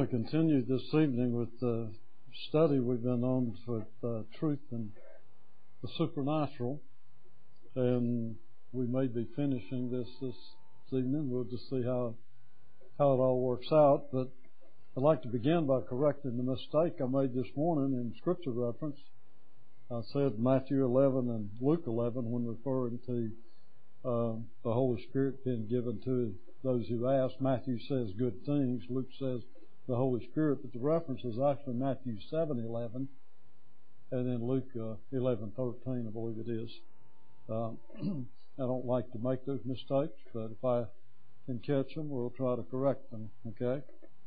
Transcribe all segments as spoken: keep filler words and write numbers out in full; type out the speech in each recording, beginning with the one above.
continue this evening with the study we've been on with uh, truth and the supernatural, and we may be finishing this this evening. We'll just see how how it all works out. But I'd like to begin by correcting the mistake I made this morning in scripture reference. I said Matthew eleven and Luke eleven when referring to uh, the Holy Spirit being given to those who ask. Matthew says good things. Luke says the Holy Spirit, but the reference is actually Matthew seven eleven, and then Luke uh, eleven thirteen, I believe it is. Uh, I don't like to make those mistakes, but if I can catch them, we'll try to correct them. Okay.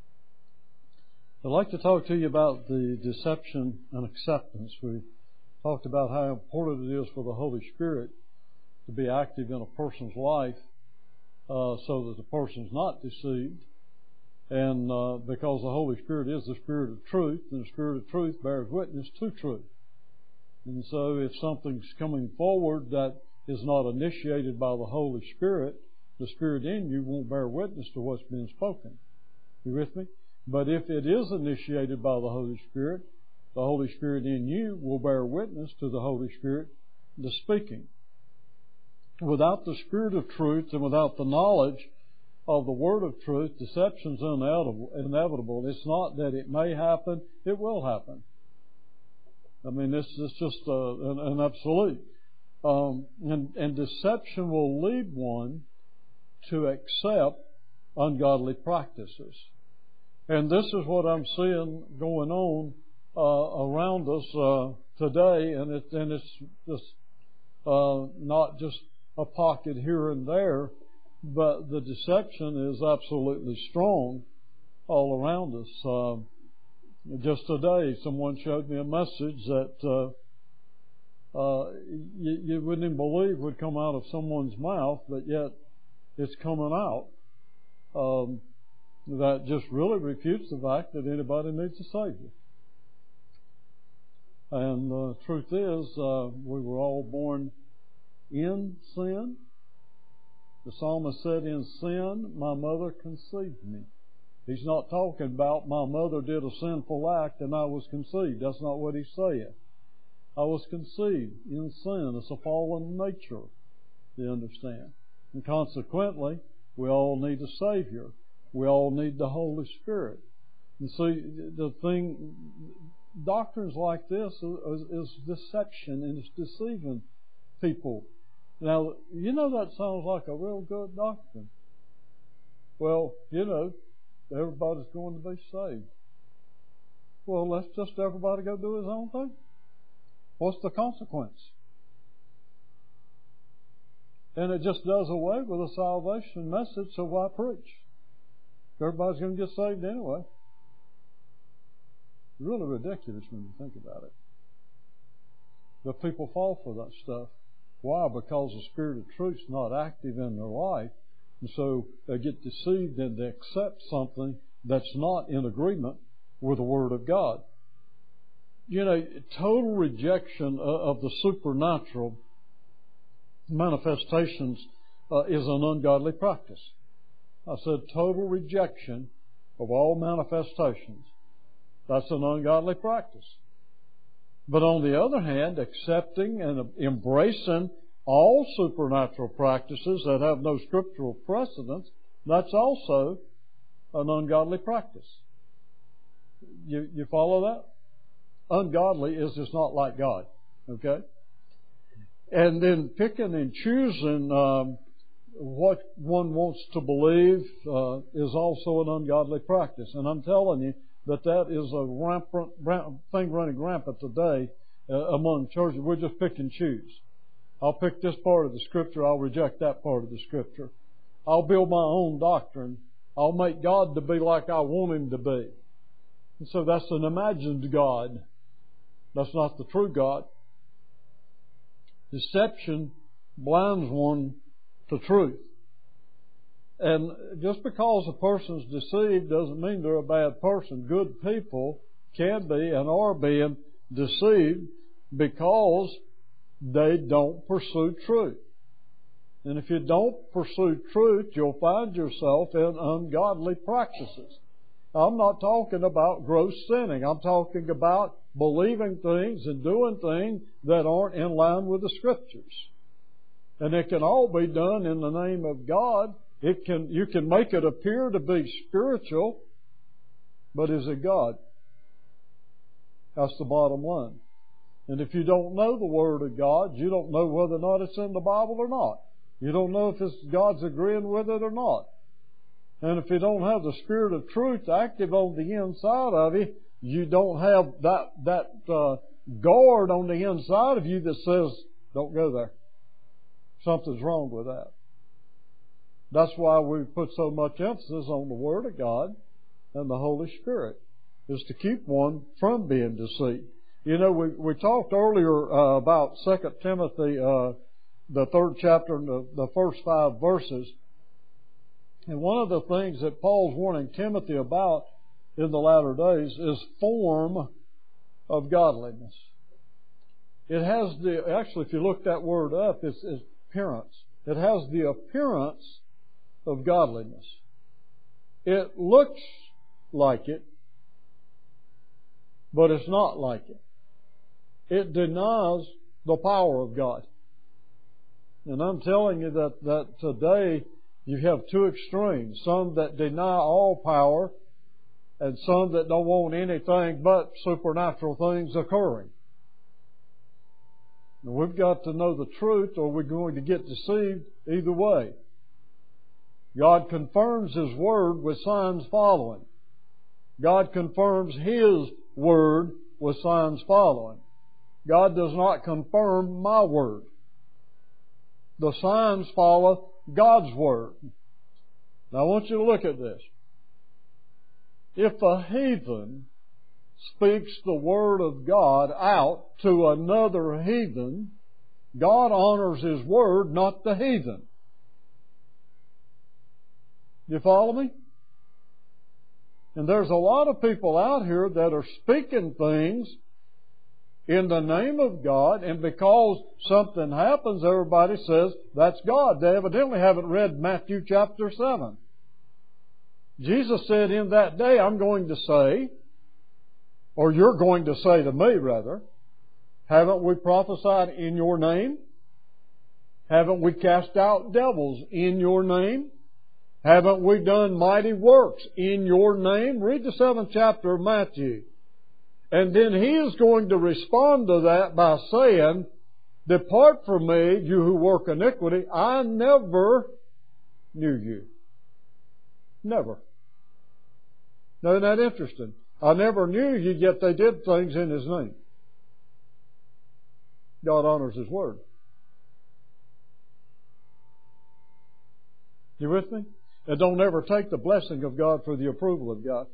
I'd like to talk to you about the deception and acceptance. We talked about how important it is for the Holy Spirit to be active in a person's life uh, so that the person's not deceived. And uh, because the Holy Spirit is the Spirit of truth, and the Spirit of truth bears witness to truth. And so if something's coming forward that is not initiated by the Holy Spirit, the Spirit in you won't bear witness to what's being spoken. You with me? But if it is initiated by the Holy Spirit, the Holy Spirit in you will bear witness to the Holy Spirit, the speaking. Without the Spirit of truth and without the knowledge of the Word of truth, deception's inevitable. It's not that it may happen, it will happen. I mean, this is just uh, an, an absolute. Um, and, and deception will lead one to accept ungodly practices. And this is what I'm seeing going on uh, around us uh, today, and, it, and it's just uh, not just a pocket here and there, but the deception is absolutely strong all around us. Uh, just today, someone showed me a message that uh, uh, you, you wouldn't even believe would come out of someone's mouth, but yet it's coming out. Um, that just really refutes the fact that anybody needs a Savior. And the truth is, uh, we were all born in sin. The psalmist said, in sin, my mother conceived me. He's not talking about my mother did a sinful act and I was conceived. That's not what he's saying. I was conceived in sin. It's a fallen nature, you understand. And consequently, we all need a Savior. We all need the Holy Spirit. And see, the thing, doctrines like this is, is deception, and it's deceiving people. Now, you know that sounds like a real good doctrine. Well, you know, everybody's going to be saved. Well, let's just everybody go do his own thing. What's the consequence? And it just does away with the salvation message, so why preach? Everybody's going to get saved anyway. Really ridiculous when you think about it. But people fall for that stuff. Why? Because the Spirit of truth is not active in their life. And so they get deceived and they accept something that's not in agreement with the Word of God. You know, total rejection of the supernatural manifestations uh, is an ungodly practice. I said total rejection of all manifestations. That's an ungodly practice. But on the other hand, accepting and embracing all supernatural practices that have no scriptural precedence, that's also an ungodly practice. You, you follow that? Ungodly is just not like God. Okay? And then picking and choosing um, what one wants to believe uh, is also an ungodly practice. And I'm telling you that that is a rampant, ramp, thing running rampant today uh, among churches. We're just pick and choose. I'll pick this part of the Scripture. I'll reject that part of the Scripture. I'll build my own doctrine. I'll make God to be like I want Him to be. And so that's an imagined God. That's not the true God. Deception blinds one to truth. And just because a person's deceived doesn't mean they're a bad person. Good people can be and are being deceived because they don't pursue truth. And if you don't pursue truth, you'll find yourself in ungodly practices. I'm not talking about gross sinning. I'm talking about believing things and doing things that aren't in line with the Scriptures. And it can all be done in the name of God. It can, you can make it appear to be spiritual, but is it God? That's the bottom line. And if you don't know the Word of God, you don't know whether or not it's in the Bible or not. You don't know if it's God's agreeing with it or not. And if you don't have the Spirit of truth active on the inside of you, you don't have that that uh, guard on the inside of you that says, don't go there. Something's wrong with that. That's why we put so much emphasis on the Word of God and the Holy Spirit, is to keep one from being deceived. You know, we, we talked earlier uh, about Second Timothy, uh, the third chapter and the, the first five verses. And one of the things that Paul's warning Timothy about in the latter days is form of godliness. It has the, actually if you look that word up, it's, it's appearance. It has the appearance of godliness. It looks like it, but it's not like it. It denies the power of God. And I'm telling you that, that today you have two extremes. Some that deny all power and some that don't want anything but supernatural things occurring. And we've got to know the truth or we're going to get deceived either way. God confirms His Word with signs following. God confirms His Word with signs following. God does not confirm my Word. The signs follow God's Word. Now I want you to look at this. If a heathen speaks the Word of God out to another heathen, God honors His Word, not the heathen. You follow me? And there's a lot of people out here that are speaking things in the name of God, and because something happens, everybody says, that's God. They evidently haven't read Matthew chapter seven. Jesus said, in that day I'm going to say, or you're going to say to me rather, haven't we prophesied in your name? Haven't we cast out devils in your name? Haven't we done mighty works in your name? Read the seventh chapter of Matthew. And then He is going to respond to that by saying, depart from me, you who work iniquity. I never knew you. Never. Now, isn't that interesting? I never knew you, yet they did things in His name. God honors His Word. You with me? And don't ever take the blessing of God for the approval of God.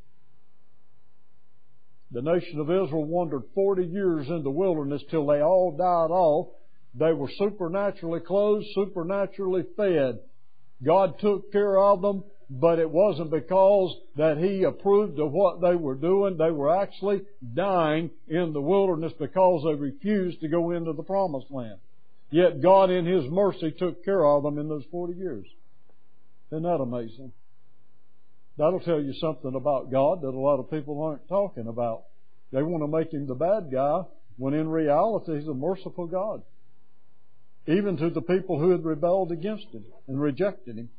The nation of Israel wandered forty years in the wilderness till they all died off. They were supernaturally clothed, supernaturally fed. God took care of them, but it wasn't because that He approved of what they were doing. They were actually dying in the wilderness because they refused to go into the promised land. Yet God in His mercy took care of them in those forty years. Isn't that amazing? That'll tell you something about God that a lot of people aren't talking about. They want to make Him the bad guy when in reality He's a merciful God. Even to the people who had rebelled against Him and rejected Him.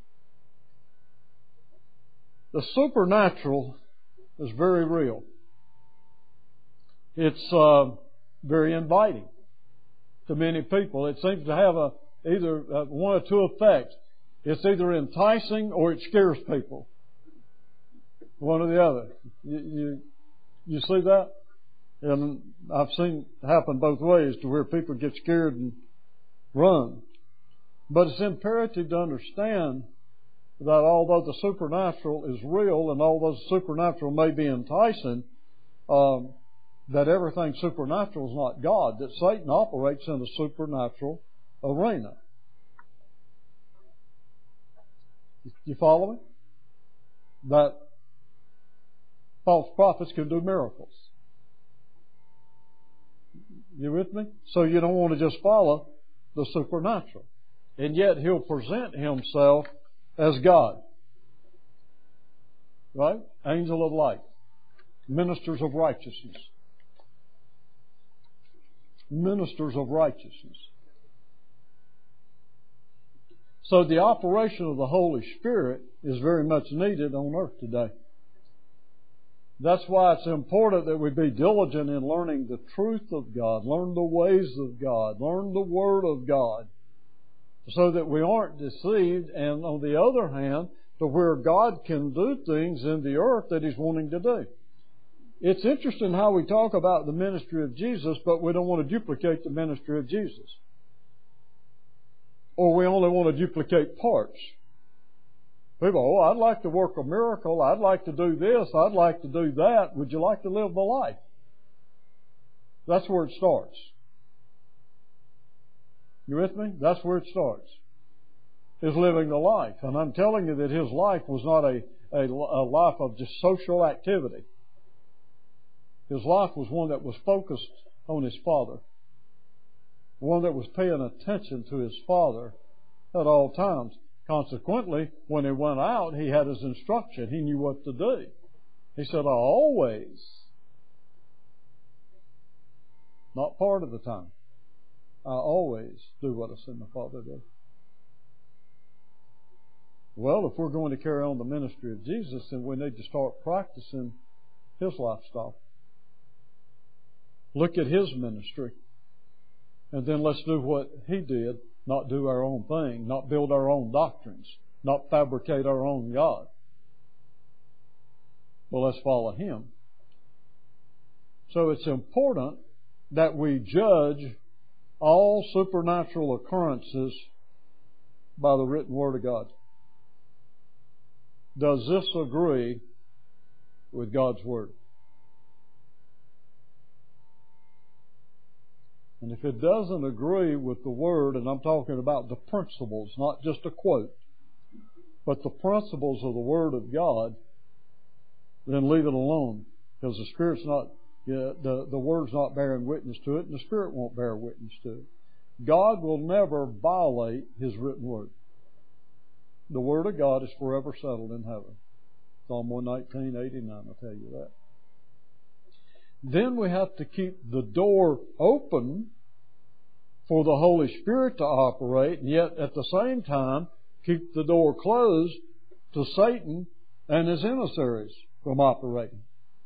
The supernatural is very real. It's uh, very inviting to many people. It seems to have a either uh, one or two effects. It's either enticing or it scares people. One or the other. You, you, you see that? And I've seen it happen both ways to where people get scared and run. But it's imperative to understand that although the supernatural is real and although the supernatural may be enticing, um, that everything supernatural is not God, that Satan operates in a supernatural arena. You follow me? That false prophets can do miracles. You with me? So you don't want to just follow the supernatural. And yet He'll present Himself as God. right? Angel of light. Ministers of righteousness. Ministers of righteousness. So the operation of the Holy Spirit is very much needed on earth today. That's why it's important that we be diligent in learning the truth of God, learn the ways of God, learn the Word of God, so that we aren't deceived, and on the other hand, to where God can do things in the earth that He's wanting to do. It's interesting how we talk about the ministry of Jesus, but we don't want to duplicate the ministry of Jesus. Or we only want to duplicate parts. People, oh, I'd like to work a miracle. I'd like to do this. I'd like to do that. Would you like to live the life? That's where it starts. You with me? That's where it starts. Is living the life. And I'm telling you that his life was not a, a, a life of just social activity. His life was one that was focused on his Father. One that was paying attention to his Father at all times. Consequently, when he went out, he had his instruction. He knew what to do. He said, I always, not part of the time, I always do what I see my Father do. Well, if we're going to carry on the ministry of Jesus, then we need to start practicing his lifestyle. Look at his ministry. And then let's do what he did, not do our own thing, not build our own doctrines, not fabricate our own God. Well, let's follow him. So it's important that we judge all supernatural occurrences by the written Word of God. Does this agree with God's Word? And if it doesn't agree with the Word, and I'm talking about the principles, not just a quote, but the principles of the Word of God, then leave it alone. Because the Spirit's not, yeah, the, the Word's not bearing witness to it, and the Spirit won't bear witness to it. God will never violate His written Word. The Word of God is forever settled in heaven. Psalm one nineteen, eighty-nine will tell you that. Then we have to keep the door open for the Holy Spirit to operate, and yet at the same time keep the door closed to Satan and his emissaries from operating.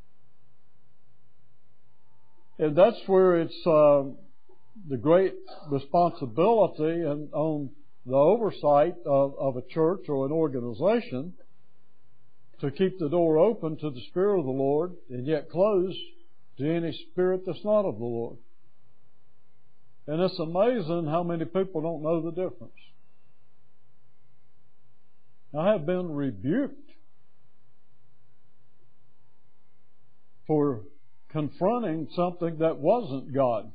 And that's where it's uh, the great responsibility and on the oversight of, of a church or an organization to keep the door open to the Spirit of the Lord and yet closed to any spirit that's not of the Lord. And it's amazing how many people don't know the difference. I have been rebuked for confronting something that wasn't God.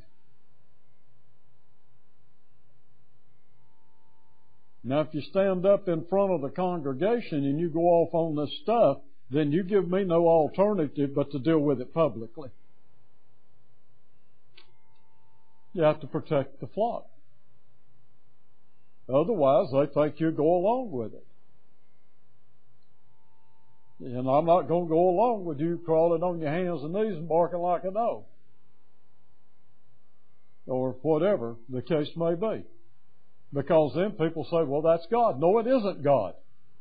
Now, if you stand up in front of the congregation and you go off on this stuff, then you give me no alternative but to deal with it publicly. You have to protect the flock. Otherwise, they think you go along with it. And I'm not going to go along with you crawling on your hands and knees and barking like a dog. Or whatever the case may be. Because then people say, well, that's God. No, it isn't God.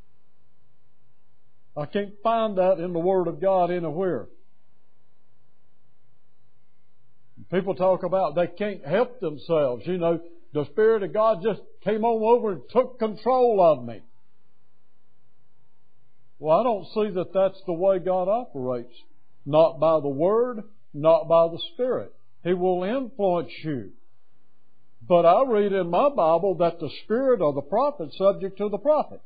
I can't find that in the Word of God anywhere. People talk about they can't help themselves. You know, the Spirit of God just came on over and took control of me. Well, I don't see that that's the way God operates. Not by the Word, not by the Spirit. He will influence you. But I read in my Bible that the Spirit of the prophet is subject to the prophet.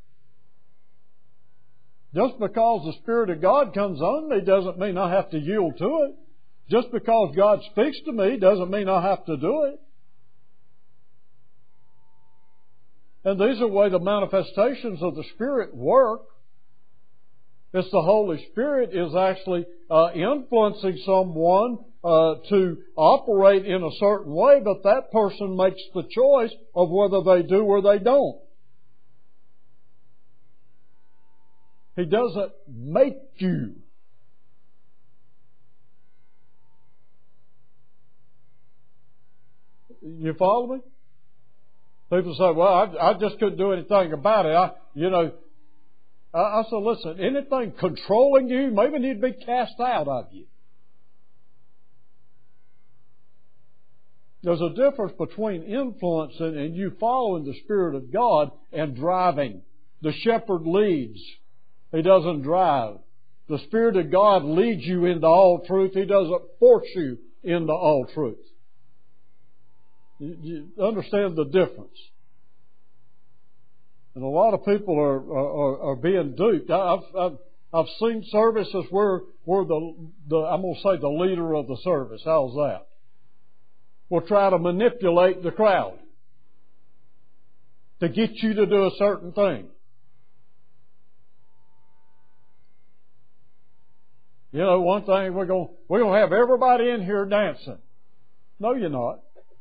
Just because the Spirit of God comes on me doesn't mean I have to yield to it. Just because God speaks to me doesn't mean I have to do it. And these are the way the manifestations of the Spirit work. It's the Holy Spirit is actually uh, influencing someone uh, to operate in a certain way, but that person makes the choice of whether they do or they don't. He doesn't make you. You follow me? People say, well, I, I just couldn't do anything about it. I, you know, I, I said, listen, anything controlling you maybe need to be cast out of you. There's a difference between influencing and you following the Spirit of God and driving. The shepherd leads. He doesn't drive. The Spirit of God leads you into all truth. He doesn't force you into all truth. You, you understand the difference. And a lot of people are are, are being duped. I've, I've I've seen services where where the the I'm going to say the leader of the service. How's that? Will try to manipulate the crowd to get you to do a certain thing. You know, one thing we're going we're going to have everybody in here dancing. No, you're not.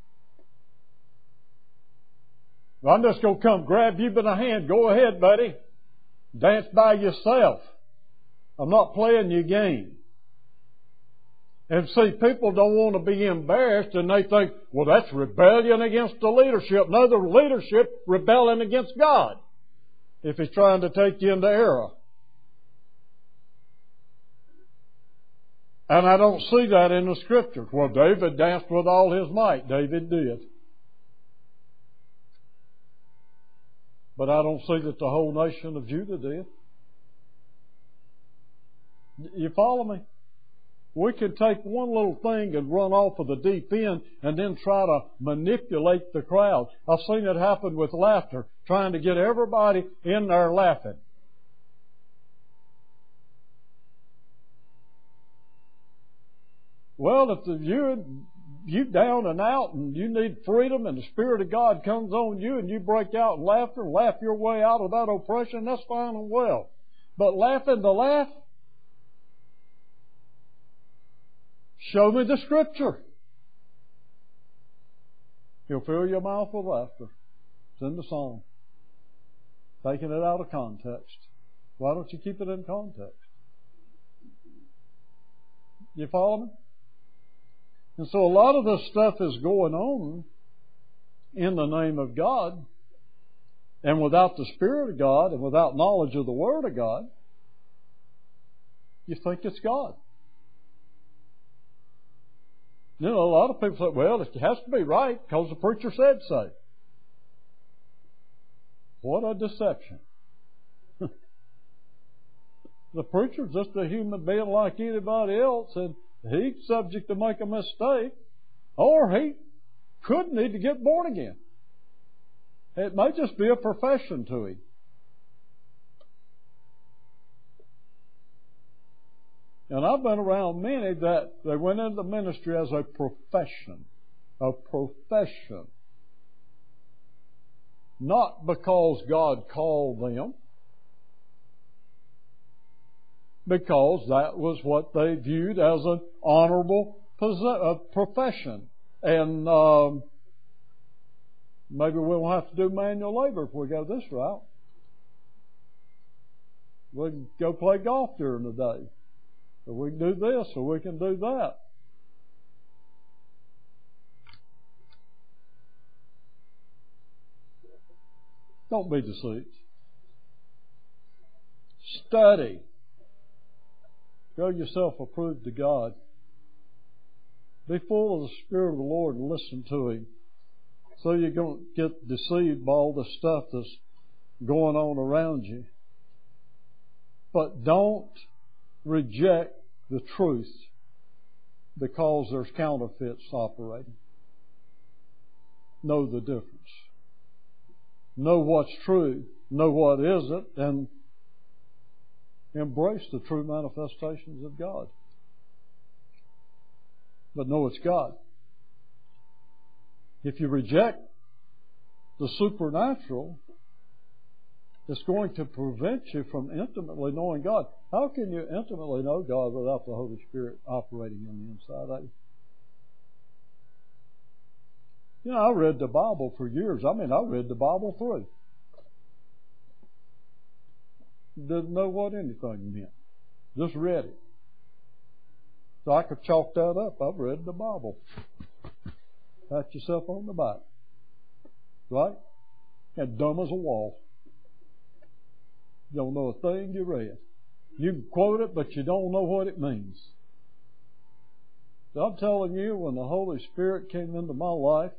I'm just going to come grab you by the hand. Go ahead, buddy. Dance by yourself. I'm not playing your game. And see, people don't want to be embarrassed and they think, well, that's rebellion against the leadership. No, the leadership rebelling against God if He's trying to take you into error. And I don't see that in the Scriptures. Well, David danced with all his might. David did. But I don't see that the whole nation of Judah did. You follow me? We can take one little thing and run off of the deep end and then try to manipulate the crowd. I've seen it happen with laughter, trying to get everybody in there laughing. Well, if the, you you down and out and you need freedom and the Spirit of God comes on you and you break out in laughter and laugh your way out of that oppression, that's fine and well. But laughing to laugh, show me the Scripture. He'll fill your mouth with laughter. It's in the song. Taking it out of context. Why don't you keep it in context? You follow me? And so a lot of this stuff is going on in the name of God, and without the Spirit of God and without knowledge of the Word of God, you think it's God. You know, a lot of people say, well, it has to be right because the preacher said so. What a deception. The preacher's just a human being like anybody else, and he's subject to make a mistake, or he could need to get born again. It may just be a profession to him. And I've been around many that they went into ministry as a profession. A profession. Not because God called them, because that was what they viewed as an honorable profession. And um, maybe we'll have to do manual labor if we go this route. We can go play golf during the day. Or we can do this, or we can do that. Don't be deceived. Study. Show yourself approved to God. Be full of the Spirit of the Lord and listen to Him, so you don't get deceived by all the stuff that's going on around you. But don't reject the truth because there's counterfeits operating. Know the difference. Know what's true. Know what isn't, and embrace the true manifestations of God. But know it's God. If you reject the supernatural, it's going to prevent you from intimately knowing God. How can you intimately know God without the Holy Spirit operating on the inside of you? You know, I read the Bible for years. I mean, I read the Bible through. Didn't know what anything meant. Just read it. So I could chalk that up. I've read the Bible. Pat yourself on the back. Right? And dumb as a wall. You don't know a thing you read. You can quote it, but you don't know what it means. I'm telling you, when the Holy Spirit came into my life,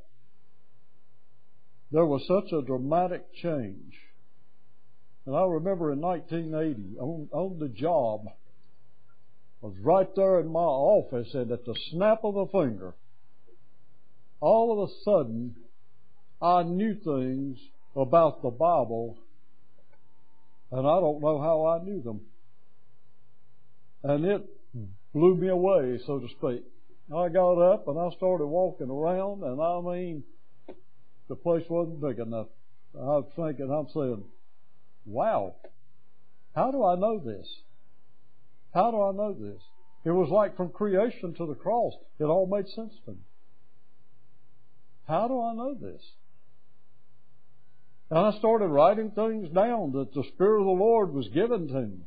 there was such a dramatic change. And I remember in nineteen eighty, on, on the job, I was right there in my office, and at the snap of a finger, all of a sudden, I knew things about the Bible, and I don't know how I knew them. And it blew me away, so to speak. I got up and I started walking around, and I mean, the place wasn't big enough. I was thinking, I'm saying, wow, how do I know this? How do I know this? It was like from creation to the cross. It all made sense to me. How do I know this? And I started writing things down that the Spirit of the Lord was given to me.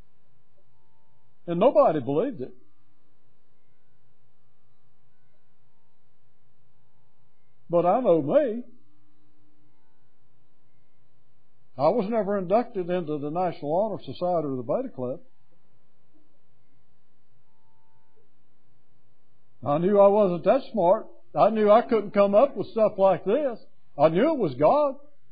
And nobody believed it. But I know me. I was never inducted into the National Honor Society or the Beta Club. I knew I wasn't that smart. I knew I couldn't come up with stuff like this. I knew it was God.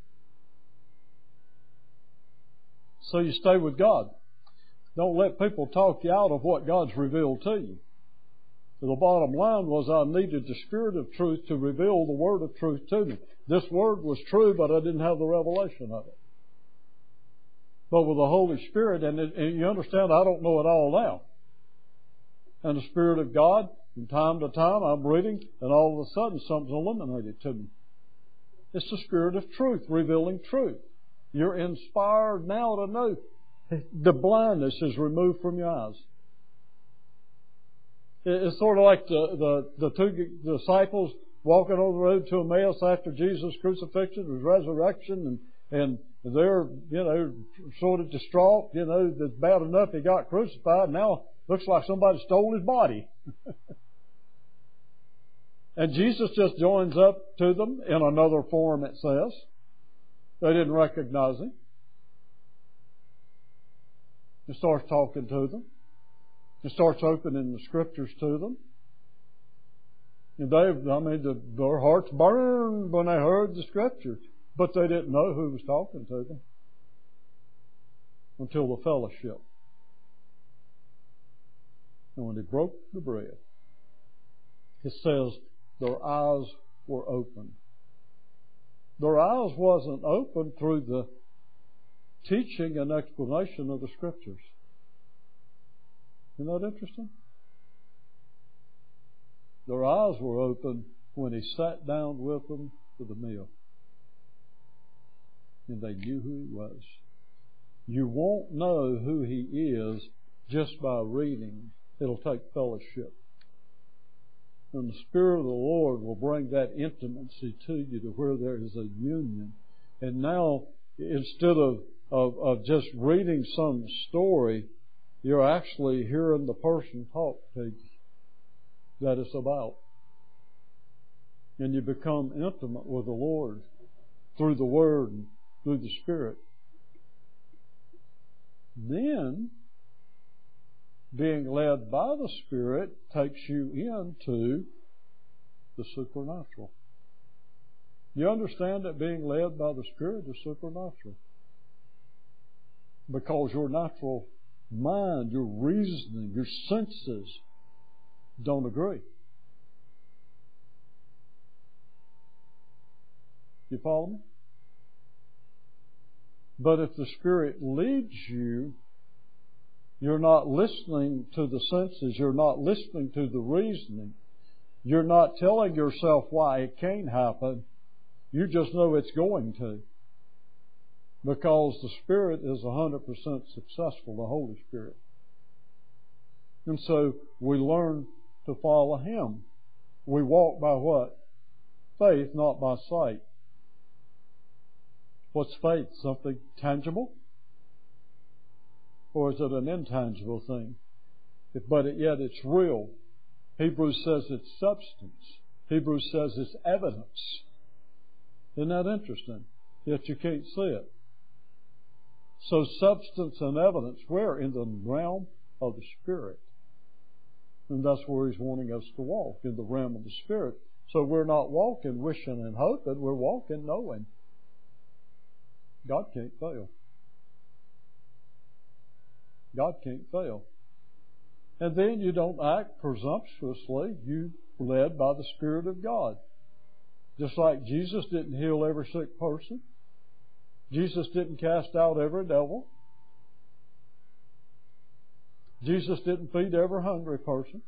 So you stay with God. Don't let people talk you out of what God's revealed to you. So the bottom line was I needed the Spirit of truth to reveal the Word of truth to me. This Word was true, but I didn't have the revelation of it. But with the Holy Spirit, and, it, and you understand, I don't know it all now. And the Spirit of God, from time to time, I'm reading, and all of a sudden something's illuminated to me. It's the Spirit of truth, revealing truth. You're inspired now to know the blindness is removed from your eyes. It's sort of like the, the, the two disciples walking on the road to Emmaus after Jesus' crucifixion, His resurrection, and, and they're, you know, sort of distraught. You know, it's bad enough He got crucified. Now looks like somebody stole His body. And Jesus just joins up to them in another form, it says. They didn't recognize Him. He starts talking to them. He starts opening the Scriptures to them. And they, I mean, the, their hearts burned when they heard the Scriptures. But they didn't know who was talking to them until the fellowship. And when He broke the bread, it says their eyes were opened. Their eyes wasn't opened through the teaching and explanation of the Scriptures. Isn't that interesting? Their eyes were open when He sat down with them for the meal. And they knew who He was. You won't know who He is just by reading. It'll take fellowship. And the Spirit of the Lord will bring that intimacy to you to where there is a union. And now, instead of, of, of just reading some story, you're actually hearing the person talk to you that it's about. And you become intimate with the Lord through the Word and through the Spirit. Then, being led by the Spirit takes you into the supernatural. You understand that being led by the Spirit is supernatural? Because your natural mind, your reasoning, your senses don't agree. You follow me? But if the Spirit leads you, you're not listening to the senses. You're not listening to the reasoning. You're not telling yourself why it can't happen. You just know it's going to. Because the Spirit is one hundred percent successful, the Holy Spirit. And so we learn to follow Him. We walk by what? Faith, not by sight. What's faith? Something tangible? or is it an intangible thing? But it, yet it's real. Hebrews says it's substance. Hebrews says it's evidence. Isn't that interesting? Yet you can't see it. So substance and evidence, we're in the realm of the Spirit. And that's where He's wanting us to walk, in the realm of the Spirit. So we're not walking wishing and hoping, we're walking knowing. God can't fail. God can't fail. And then you don't act presumptuously. You led by the Spirit of God. Just like Jesus didn't heal every sick person. Jesus didn't cast out every devil. Jesus didn't feed every hungry person.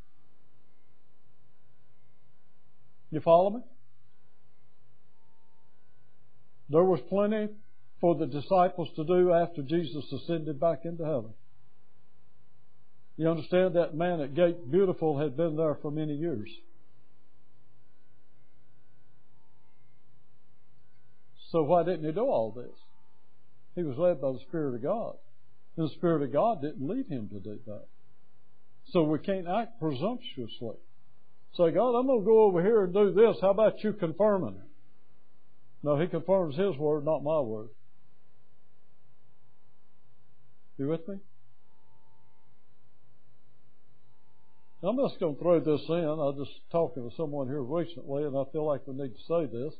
You follow me? There was plenty for the disciples to do after Jesus ascended back into heaven. You understand, that man at Gate Beautiful had been there for many years. So why didn't he do all this? He was led by the Spirit of God. And the Spirit of God didn't lead him to do that. So we can't act presumptuously. Say, God, I'm going to go over here and do this. How about you confirming it? No, He confirms His word, not my word. You with me? I'm just going to throw this in. I was just talking to someone here recently, and I feel like we need to say this.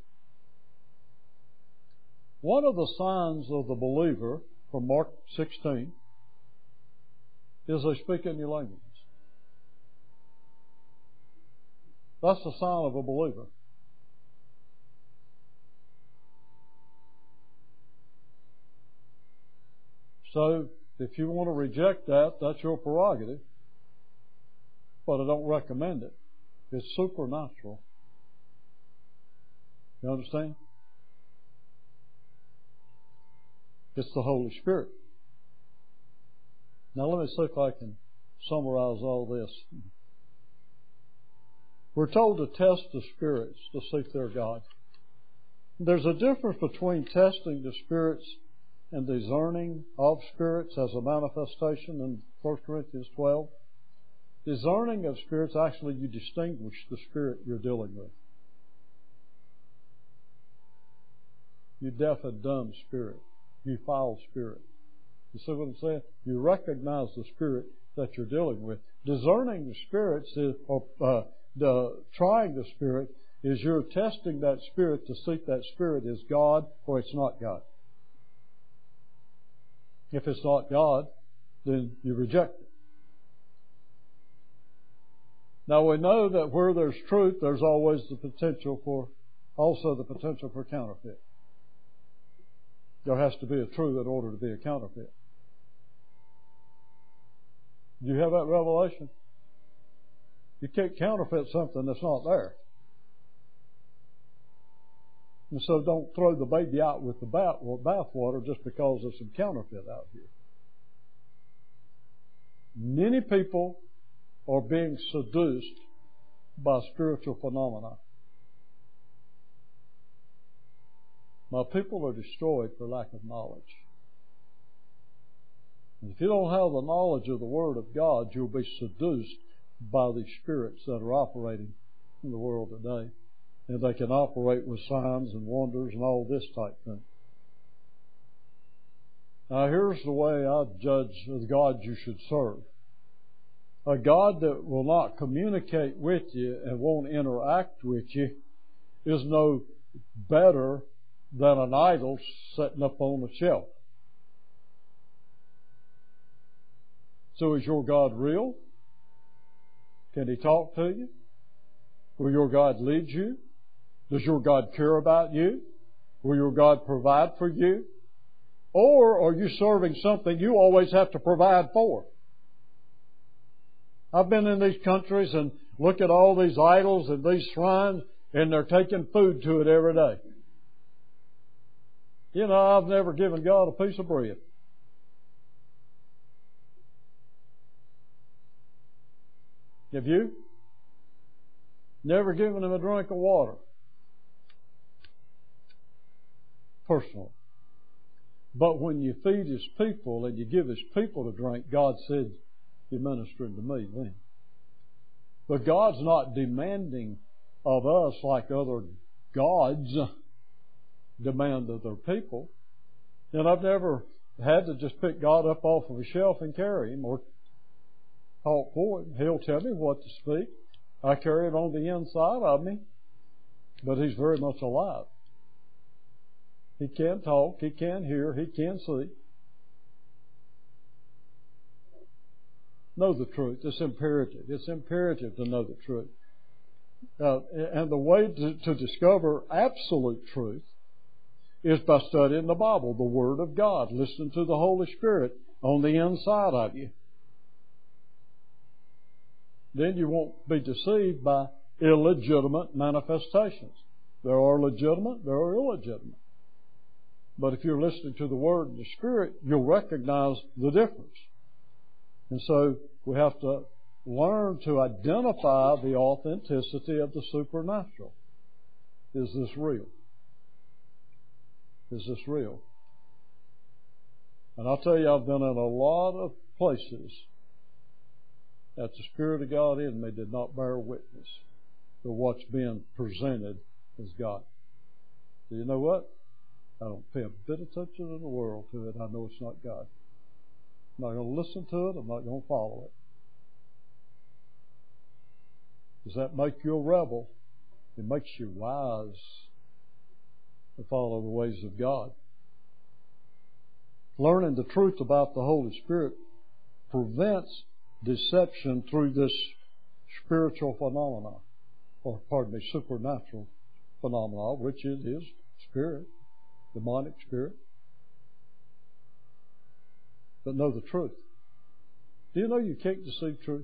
One of the signs of the believer from Mark sixteen is they speak in new languages. That's the sign of a believer. So, if you want to reject that, that's your prerogative. But I don't recommend it. It's supernatural. You understand? It's the Holy Spirit. Now let me see if I can summarize all this. We're told to test the spirits to see if they're God. There's a difference between testing the spirits and discerning of spirits as a manifestation in First Corinthians twelve. Discerning of spirits, actually you distinguish the spirit you're dealing with. You deaf and dumb spirit. You foul spirit. You see what I'm saying? You recognize the spirit that you're dealing with. Discerning the spirits is, or uh, the, trying the spirit is you're testing that spirit to see if that spirit is God or it's not God. If it's not God, then you reject it. Now we know that where there's truth, there's always the potential for, also the potential for counterfeit. There has to be a truth in order to be a counterfeit. Do you have that revelation? You can't counterfeit something that's not there. And so don't throw the baby out with the bath, well, bathwater just because there's some counterfeit out here. Many people are being seduced by spiritual phenomena. My people are destroyed for lack of knowledge. And if you don't have the knowledge of the Word of God, you'll be seduced by these spirits that are operating in the world today. And they can operate with signs and wonders and all this type thing. Now here's the way I judge the God you should serve. A God that will not communicate with you and won't interact with you is no better than an idol sitting up on the shelf. So is your God real? Can He talk to you? Will your God lead you? Does your God care about you? Will your God provide for you? Or are you serving something you always have to provide for? I've been in these countries and look at all these idols and these shrines, and they're taking food to it every day. You know, I've never given God a piece of bread. Have you? Never given Him a drink of water. Personally. But when you feed His people and you give His people to drink, God said, you're ministering to me then. But God's not demanding of us like other gods demand of their people. And I've never had to just pick God up off of a shelf and carry Him or talk for Him. He'll tell me what to speak. I carry Him on the inside of me, but He's very much alive. He can talk, He can hear, He can see. Know the truth. It's imperative. It's imperative to know the truth. Uh, and the way to, to discover absolute truth is by studying the Bible, the Word of God. Listen to the Holy Spirit on the inside of you. Then you won't be deceived by illegitimate manifestations. There are legitimate, there are illegitimate. But if you're listening to the Word and the Spirit, you'll recognize the difference. And so we have to learn to identify the authenticity of the supernatural. Is this real? Is this real? And I'll tell you, I've been in a lot of places that the Spirit of God in me did not bear witness to what's being presented as God. Do you know what? I don't pay a bit of attention in the world to it. I know it's not God. I'm not going to listen to it. I'm not going to follow it. Does that make you a rebel? It makes you wise to follow the ways of God. Learning the truth about the Holy Spirit prevents deception through this spiritual phenomena, or pardon me, supernatural phenomena, which it is spirit, demonic spirit. But know the truth. Do you know you can't deceive truth?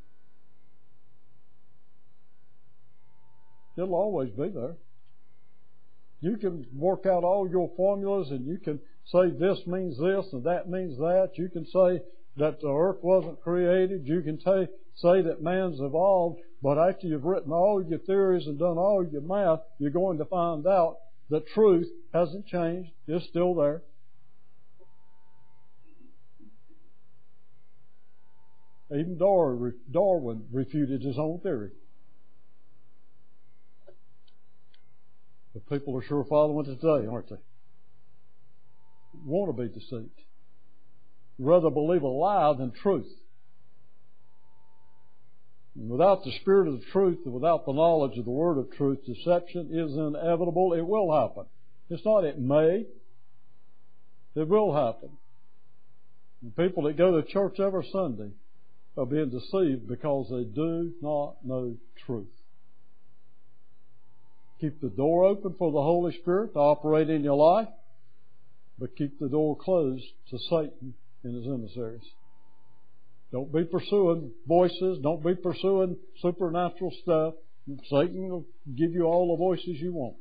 It'll always be there. You can work out all your formulas and you can say this means this and that means that. You can say that the earth wasn't created. You can t- say that man's evolved. But after you've written all your theories and done all your math, you're going to find out that truth hasn't changed. It's still there. Even Darwin refuted his own theory. But people are sure following today, aren't they? Want to be deceived. Rather believe a lie than truth. And without the Spirit of the truth and without the knowledge of the Word of truth, deception is inevitable. It will happen. It's not it may. It will happen. And people that go to church every Sunday are being deceived because they do not know truth. Keep the door open for the Holy Spirit to operate in your life, but keep the door closed to Satan and his emissaries. Don't be pursuing voices. Don't be pursuing supernatural stuff. Satan will give you all the voices you want.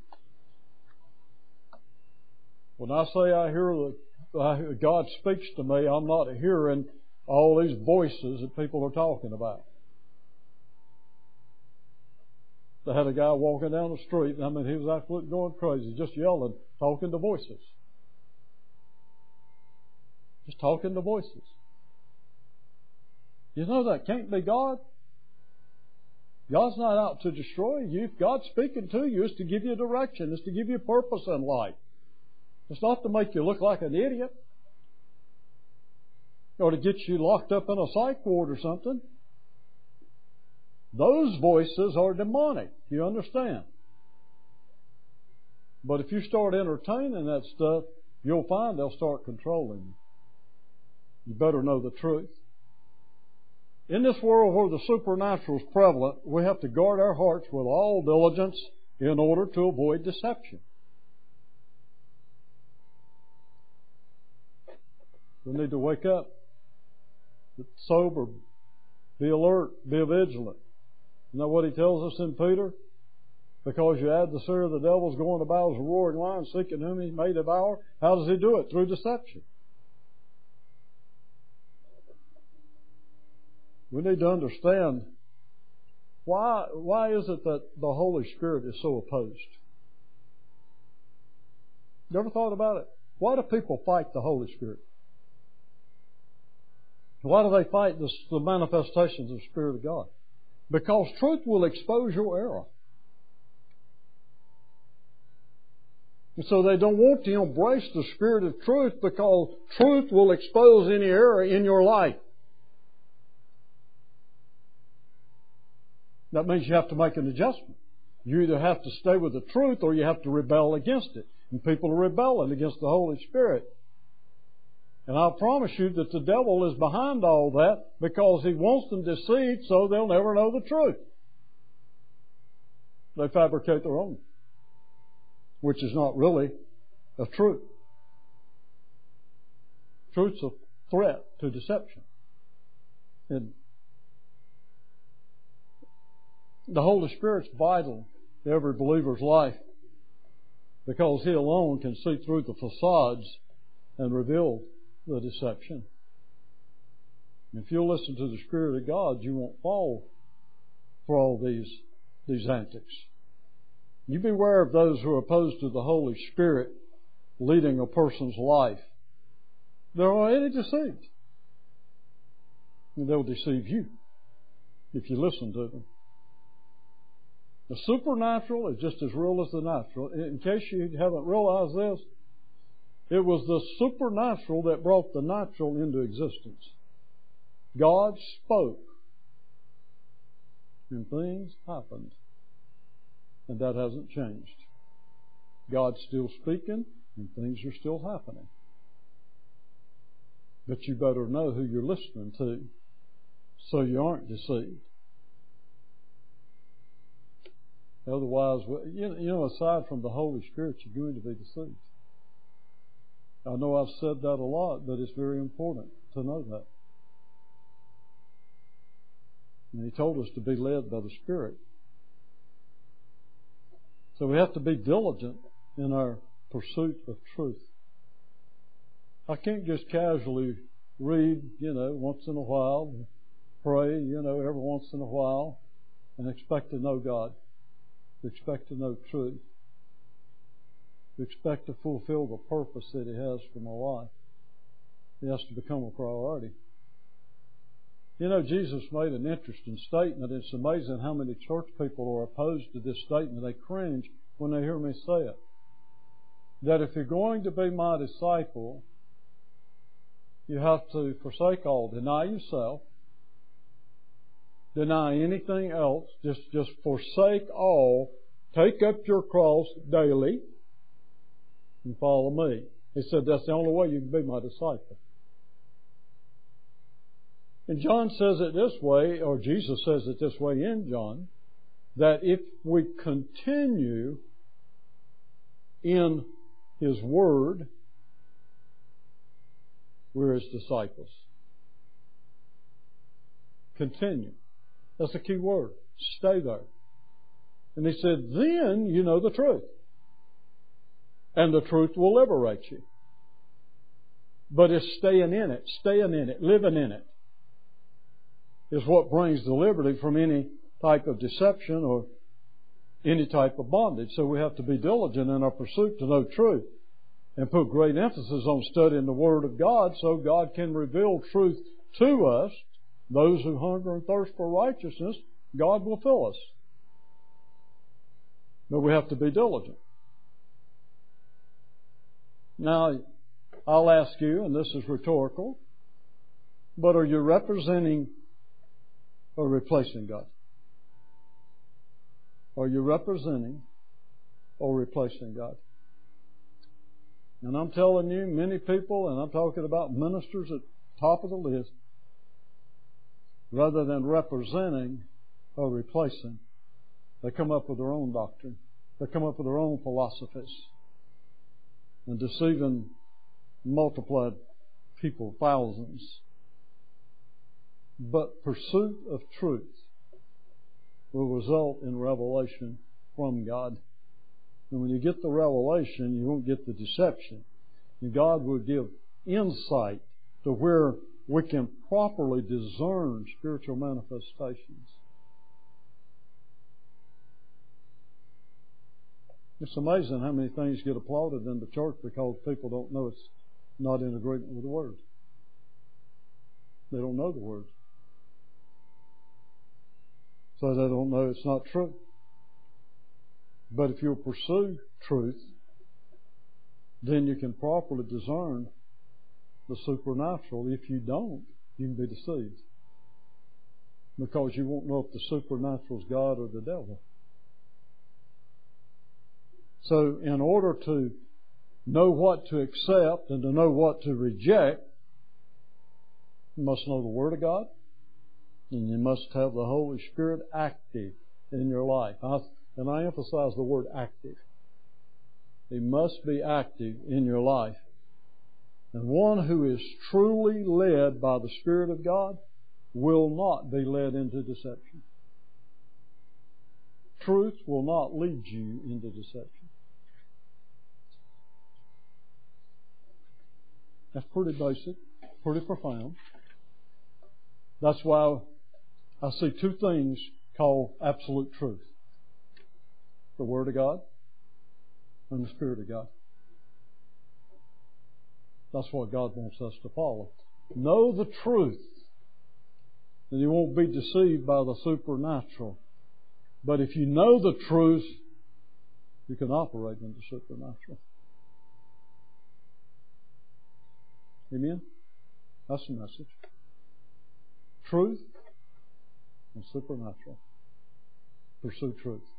When I say I hear the, I, God speaks to me, I'm not hearing all these voices that people are talking about. I had a guy walking down the street, and I mean, he was absolutely going crazy, just yelling, talking to voices. Just talking to voices. You know that can't be God. God's not out to destroy you. If God's speaking to you, it's to give you direction. It's to give you purpose in life. It's not to make you look like an idiot or to get you locked up in a psych ward or something. Those voices are demonic. You understand? But if you start entertaining that stuff, you'll find they'll start controlling you. You better know the truth. In this world where the supernatural is prevalent, we have to guard our hearts with all diligence in order to avoid deception. We need to wake up, be sober, be alert, be vigilant. Isn't that what he tells us in Peter? Because your adversary, the devil, is going about as a roaring lion, seeking whom he may devour. How does he do it? Through deception. We need to understand why, why is it that the Holy Spirit is so opposed? You ever thought about it? Why do people fight the Holy Spirit? Why do they fight the, the manifestations of the Spirit of God? Because truth will expose your error. And so they don't want to embrace the Spirit of truth because truth will expose any error in your life. That means you have to make an adjustment. You either have to stay with the truth or you have to rebel against it. And people are rebelling against the Holy Spirit. And I promise you that the devil is behind all that because he wants them deceived so they'll never know the truth. They fabricate their own, which is not really a truth. Truth's a threat to deception. And the Holy Spirit's vital to every believer's life because He alone can see through the facades and reveal the deception. If you'll listen to the Spirit of God, you won't fall for all these, these antics. You beware of those who are opposed to the Holy Spirit leading a person's life. They're already deceived. And they'll deceive you if you listen to them. The supernatural is just as real as the natural. In case you haven't realized this, it was the supernatural that brought the natural into existence. God spoke, and things happened. And that hasn't changed. God's still speaking, and things are still happening. But you better know who you're listening to, so you aren't deceived. Otherwise, you know, aside from the Holy Spirit, you're going to be deceived. I know I've said that a lot, but it's very important to know that. And He told us to be led by the Spirit. So we have to be diligent in our pursuit of truth. I can't just casually read, you know, once in a while, pray, you know, every once in a while, and expect to know God, expect to know truth, expect to fulfill the purpose that He has for my life. It has to become a priority. You know, Jesus made an interesting statement. It's amazing how many church people are opposed to this statement. They cringe when they hear me say it. That if you're going to be my disciple, you have to forsake all, deny yourself, deny anything else, just, just forsake all, take up your cross daily, and follow me. He said that's the only way you can be my disciple. And John says it this way, or Jesus says it this way in John, that if we continue in His Word, we're His disciples. Continue. That's a key word. Stay there. And He said, then you know the truth. And the truth will liberate you. But it's staying in it, staying in it, living in it, is what brings the liberty from any type of deception or any type of bondage. So we have to be diligent in our pursuit to know truth and put great emphasis on studying the Word of God so God can reveal truth to us. Those who hunger and thirst for righteousness, God will fill us. But we have to be diligent. Now, I'll ask you, and this is rhetorical, but are you representing or replacing God? Are you representing or replacing God? And I'm telling you, many people, and I'm talking about ministers at the top of the list, rather than representing or replacing, they come up with their own doctrine. They come up with their own philosophies. And deceiving multiplied people, thousands. But pursuit of truth will result in revelation from God. And when you get the revelation, you won't get the deception. And God will give insight to where we can properly discern spiritual manifestations. It's amazing how many things get applauded in the church because people don't know it's not in agreement with the Word. They don't know the Word. So they don't know it's not true. But if you'll pursue truth, then you can properly discern the supernatural. If you don't, you can be deceived. Because you won't know if the supernatural is God or the devil. So in order to know what to accept and to know what to reject, you must know the Word of God, and you must have the Holy Spirit active in your life. I, and I emphasize the word active. He must be active in your life. And one who is truly led by the Spirit of God will not be led into deception. Truth will not lead you into deception. That's pretty basic, pretty profound. That's why I see two things called absolute truth. The Word of God and the Spirit of God. That's what God wants us to follow. Know the truth, and you won't be deceived by the supernatural. But if you know the truth, you can operate in the supernatural. Amen? That's the message. Truth and supernatural. Pursue truth.